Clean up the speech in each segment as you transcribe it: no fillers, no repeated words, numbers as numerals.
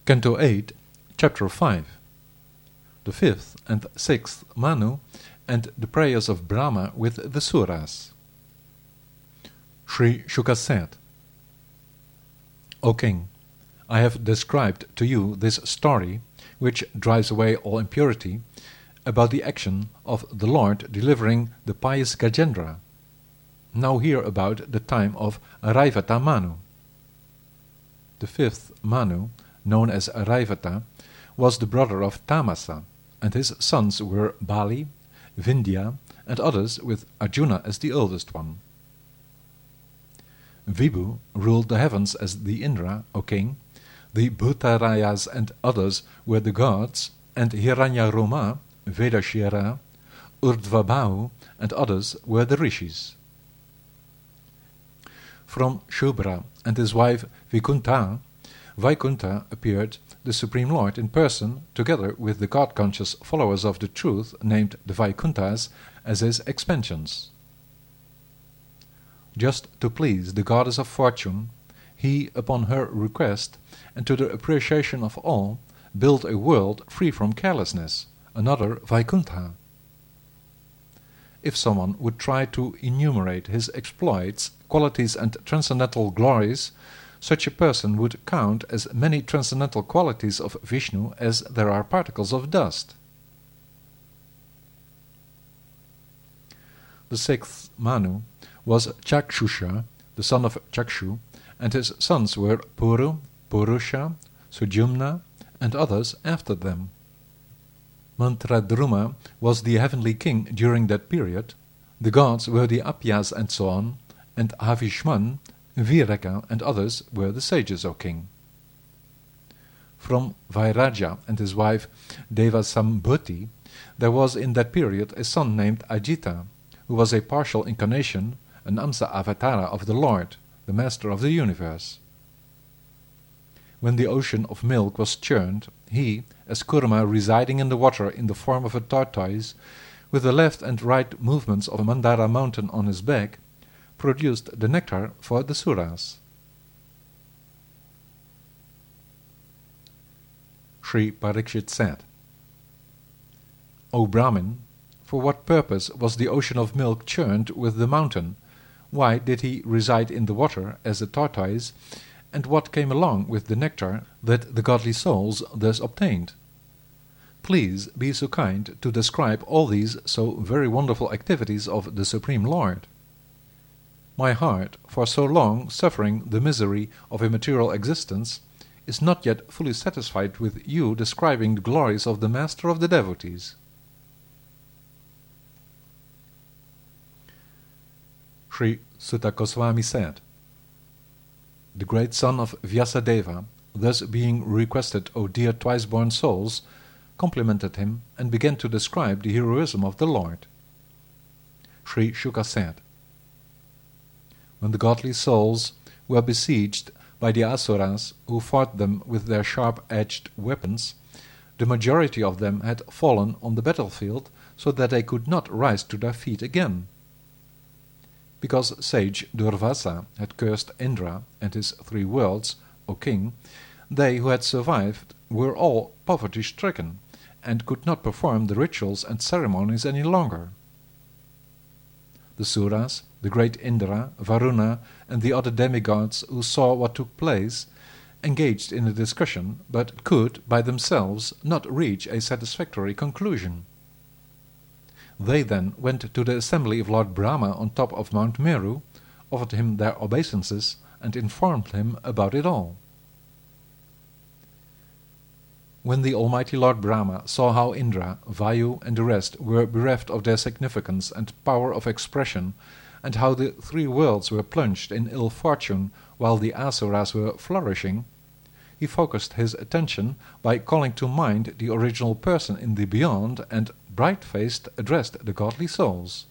Canto 8, Chapter 5. The fifth and sixth Manu, and the prayers of Brahma with the Suras. Sri Shuka said, O king, I have described to you this story, which drives away all impurity, about the action of the Lord delivering the pious Gajendra. Now hear about the time of Araivata Manu. The fifth Manu, known as Araivata, was the brother of Tamasa, and his sons were Bali, Vindhya, and others, with Arjuna as the oldest one. Vibhu ruled the heavens as the Indra, O king. The Bhutarayas and others were the gods, and Hiranyaroma, Vedashira, Urdhvabhu, and others were the rishis. From Shubhra and his wife Vaikuntha appeared the Supreme Lord in person, together with the God-conscious followers of the truth, named the Vaikunthas, as his expansions. Just to please the goddess of fortune, he, upon her request, and to the appreciation of all, built a world free from carelessness, another Vaikuntha. If someone would try to enumerate his exploits, qualities and transcendental glories, such a person would count as many transcendental qualities of Vishnu as there are particles of dust. The sixth Manu was Chakshusha, the son of Chakshu, and his sons were Puru, Purusha, Sujumna, and others after them. Mantradruma was the heavenly king during that period. The gods were the Apyas and so on, and Havishman, Viraka, and others were the sages, O king. From Vairaja and his wife Devasambhuti there was in that period a son named Ajita, who was a partial incarnation, an Amsa Avatara of the Lord, the Master of the universe. When the ocean of milk was churned, he, as Kurma residing in the water in the form of a tortoise, with the left and right movements of a Mandara mountain on his back, produced the nectar for the Suras. Sri Parikshit said, O Brahmin, for what purpose was the ocean of milk churned with the mountain? Why did he reside in the water as a tortoise, and what came along with the nectar that the godly souls thus obtained? Please be so kind to describe all these so very wonderful activities of the Supreme Lord. My heart, for so long suffering the misery of a material existence, is not yet fully satisfied with you describing the glories of the Master of the devotees. Sri Sutta Goswami said, The great son of Vyasadeva, thus being requested, O dear twice-born souls, complimented him and began to describe the heroism of the Lord. Sri Shuka said, When the godly souls were besieged by the Asuras, who fought them with their sharp-edged weapons, the majority of them had fallen on the battlefield so that they could not rise to their feet again. Because sage Durvasa had cursed Indra and his 3 worlds, O king, they who had survived were all poverty-stricken, and could not perform the rituals and ceremonies any longer. The Suras, the great Indra, Varuna, and the other demigods who saw what took place, engaged in a discussion, but could, by themselves, not reach a satisfactory conclusion. They then went to the assembly of Lord Brahma on top of Mount Meru, offered him their obeisances, and informed him about it all. When the Almighty Lord Brahma saw how Indra, Vayu, and the rest were bereft of their significance and power of expression, and how the 3 worlds were plunged in ill fortune while the Asuras were flourishing, he focused his attention by calling to mind the original person in the beyond, and bright-faced addressed the godly souls.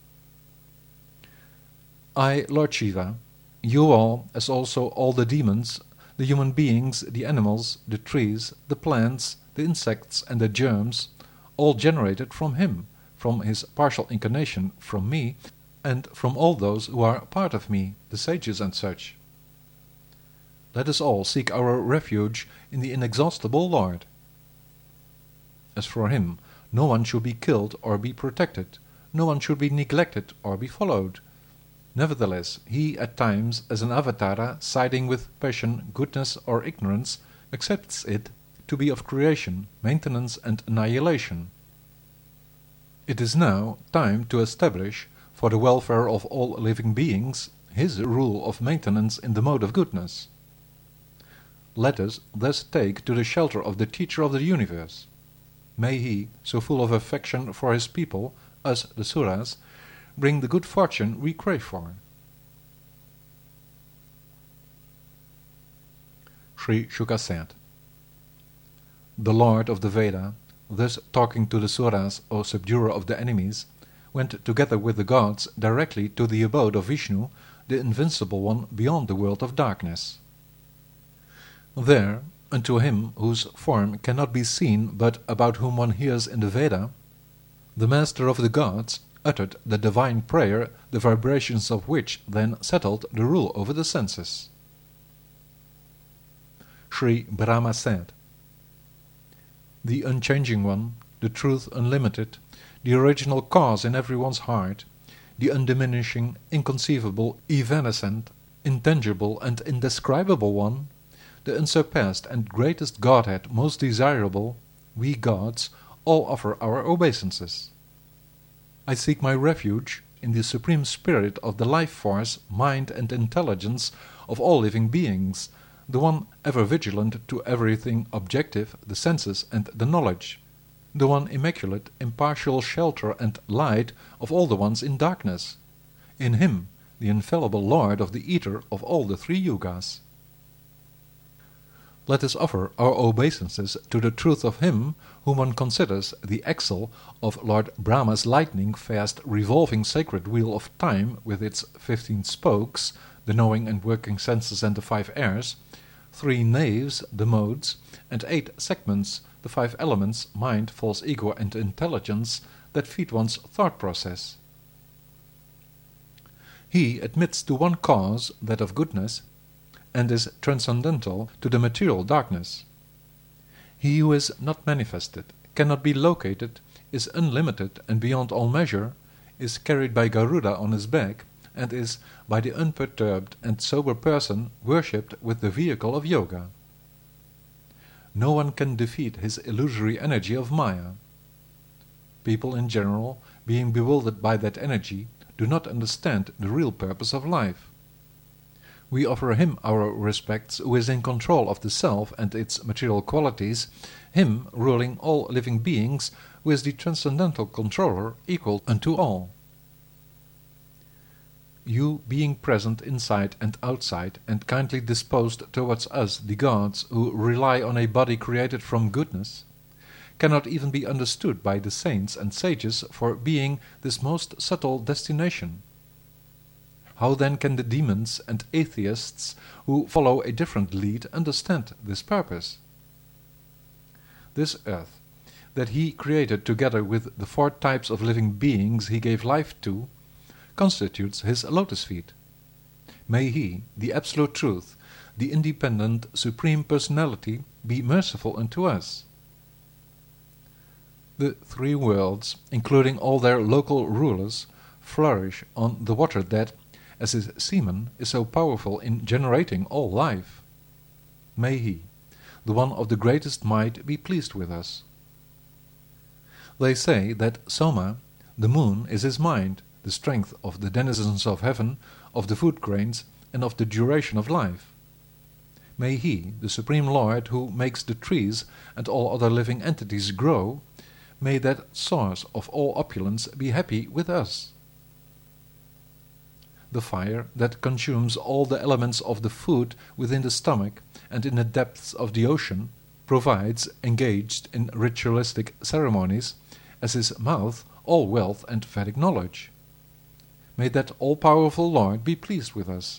I, Lord Shiva, you all, as also all the demons, the human beings, the animals, the trees, the plants, the insects, and the germs, all generated from him, from his partial incarnation from me, and from all those who are part of me, the sages and such. let us all seek our refuge in the inexhaustible Lord. As for him, no one should be killed or be protected, no one should be neglected or be followed. Nevertheless, he at times, as an avatara siding with passion, goodness, or ignorance, accepts it to be of creation, maintenance, and annihilation. It is now time to establish, for the welfare of all living beings, his rule of maintenance in the mode of goodness. Let us thus take to the shelter of the Teacher of the universe. May he, so full of affection for his people, us the Suras, bring the good fortune we crave for. Sri Shuka said, The Lord of the Veda, thus talking to the Suras, O subduer of the enemies, went together with the gods directly to the abode of Vishnu, the invincible one beyond the world of darkness. There, unto him whose form cannot be seen but about whom one hears in the Veda, the master of the gods uttered the divine prayer, the vibrations of which then settled the rule over the senses. Sri Brahma said, The unchanging one, the truth unlimited, the original cause in everyone's heart, the undiminishing, inconceivable, evanescent, intangible and indescribable one, the unsurpassed and greatest Godhead most desirable, we gods all offer our obeisances. I seek my refuge in the supreme spirit of the life force, mind and intelligence of all living beings, the one ever vigilant to everything objective, the senses and the knowledge, the one immaculate, impartial shelter and light of all the ones in darkness, in him, the infallible Lord of the Ether of all the 3 yugas. Let us offer our obeisances to the truth of him whom one considers the axle of Lord Brahma's lightning-fast revolving sacred wheel of time with its 15 spokes, the knowing and working senses and the 5 airs, 3 naves, the modes, and 8 segments, the 5 elements, mind, false ego and intelligence, that feed one's thought process. He admits to one cause, that of goodness, and is transcendental to the material darkness. He who is not manifested, cannot be located, is unlimited and beyond all measure, is carried by Garuda on his back, and is, by the unperturbed and sober person, worshipped with the vehicle of yoga. No one can defeat his illusory energy of Maya. People in general, being bewildered by that energy, do not understand the real purpose of life. We offer him our respects who is in control of the self and its material qualities, him ruling all living beings, who is the transcendental controller equal unto all. You being present inside and outside, and kindly disposed towards us, the gods, who rely on a body created from goodness, cannot even be understood by the saints and sages for being this most subtle destination. How then can the demons and atheists who follow a different lead understand this purpose? This earth, that he created together with the 4 types of living beings he gave life to, constitutes his lotus feet. May he, the absolute truth, the independent supreme personality, be merciful unto us. The 3 worlds, including all their local rulers, flourish on the water that, as his semen, is so powerful in generating all life. May he, the one of the greatest might, be pleased with us. They say that Soma, the moon, is his mind, the strength of the denizens of heaven, of the food grains, and of the duration of life. May he, the Supreme Lord who makes the trees and all other living entities grow, may that source of all opulence be happy with us. The fire that consumes all the elements of the food within the stomach and in the depths of the ocean, provides, engaged in ritualistic ceremonies, as his mouth, all wealth and Vedic knowledge. May that all-powerful Lord be pleased with us.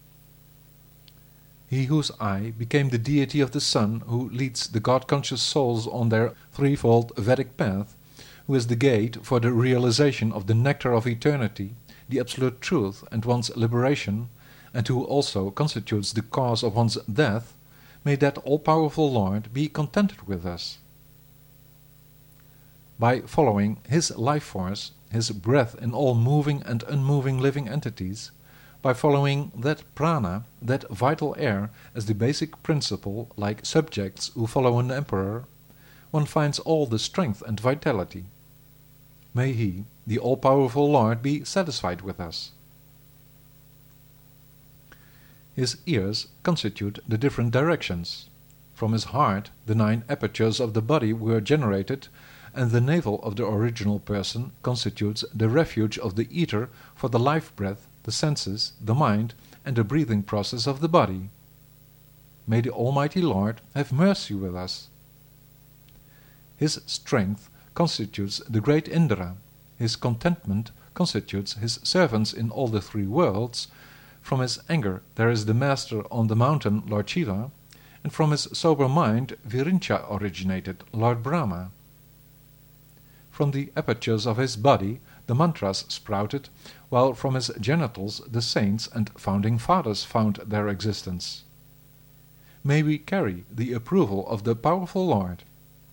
He whose eye became the deity of the sun, who leads the God-conscious souls on their 3-fold Vedic path, who is the gate for the realization of the nectar of eternity, the absolute truth and one's liberation, and who also constitutes the cause of one's death, may that all-powerful Lord be contented with us. By following His life force, His breath in all moving and unmoving living entities, by following that prana, that vital air, as the basic principle, like subjects who follow an emperor, one finds all the strength and vitality. May He, the all-powerful Lord, be satisfied with us. His ears constitute the different directions. From His heart the 9 apertures of the body were generated, and the navel of the original person constitutes the refuge of the ether for the life breath, the senses, the mind, and the breathing process of the body. May the Almighty Lord have mercy with us. His strength constitutes the great Indra, His contentment constitutes His servants in all the 3 worlds. From His anger there is the master on the mountain, Lord Shiva, and from His sober mind Virincha originated, Lord Brahma. From the apertures of His body the mantras sprouted, while from His genitals the saints and founding fathers found their existence. May we carry the approval of the powerful Lord.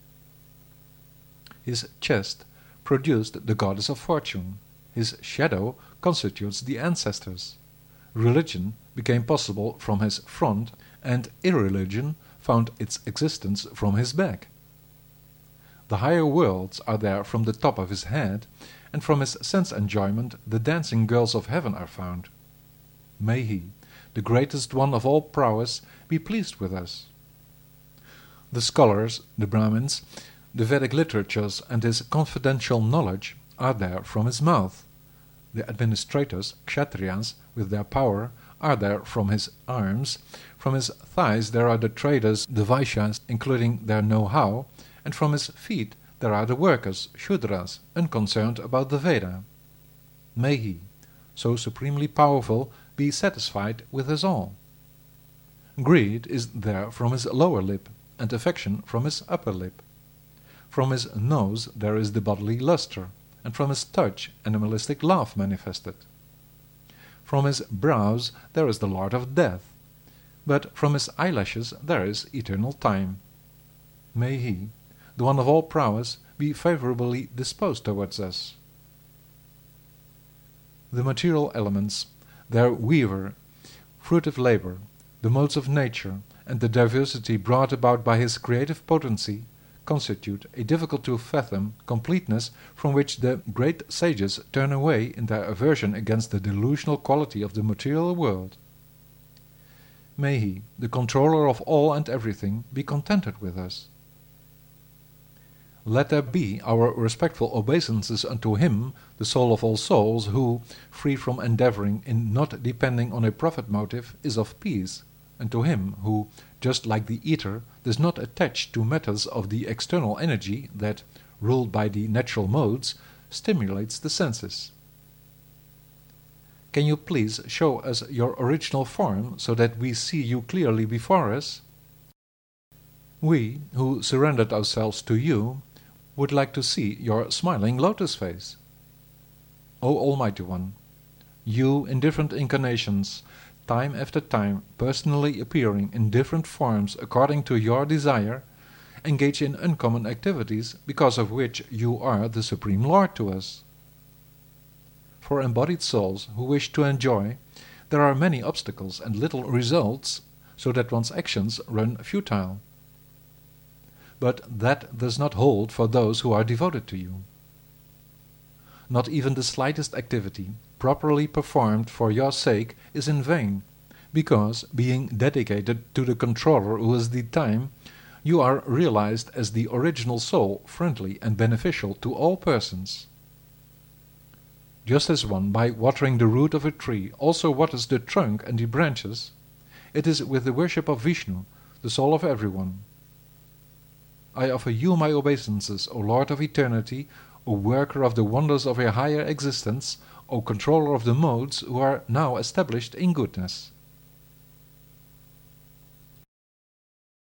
His chest produced the goddess of fortune. His shadow constitutes the ancestors. Religion became possible from His front, and irreligion found its existence from His back. The higher worlds are there from the top of His head, and from His sense enjoyment the dancing girls of heaven are found. May He, the greatest one of all prowess, be pleased with us. The scholars, the Brahmins, the Vedic literatures, and His confidential knowledge are there from His mouth. The administrators, Kshatriyas, with their power, are there from His arms. From His thighs there are the traders, the Vaishyas, including their know-how, and from His feet there are the workers, Shudras, unconcerned about the Veda. May He, so supremely powerful, be satisfied with us all. Greed is there from His lower lip, and affection from His upper lip. From His nose there is the bodily luster, and from His touch animalistic love manifested. From His brows there is the Lord of Death, but from His eyelashes there is eternal time. May He, the one of all prowess, be favorably disposed towards us. The material elements, their weaver, fruitive labor, the modes of nature, and the diversity brought about by His creative potency, constitute a difficult-to-fathom completeness from which the great sages turn away in their aversion against the delusional quality of the material world. May He, the controller of all and everything, be contented with us. Let there be our respectful obeisances unto Him, the soul of all souls, who, free from endeavoring in not depending on a profit motive, is of peace, and to Him who, just like the ether, does not attach to matters of the external energy that, ruled by the natural modes, stimulates the senses. Can you please show us your original form, so that we see you clearly before us? We, who surrendered ourselves to you, would like to see your smiling lotus face. O Almighty One, you in different incarnations, time after time, personally appearing in different forms according to your desire, engage in uncommon activities, because of which you are the Supreme Lord to us. For embodied souls who wish to enjoy, there are many obstacles and little results, so that one's actions run futile. But that does not hold for those who are devoted to you. Not even the slightest activity, properly performed for your sake, is in vain, because, being dedicated to the controller who is the time, you are realized as the original soul, friendly and beneficial to all persons. Just as one, by watering the root of a tree, also waters the trunk and the branches, it is with the worship of Vishnu, the soul of everyone. I offer you my obeisances, O Lord of Eternity, O worker of the wonders of a higher existence, O controller of the modes who are now established in goodness.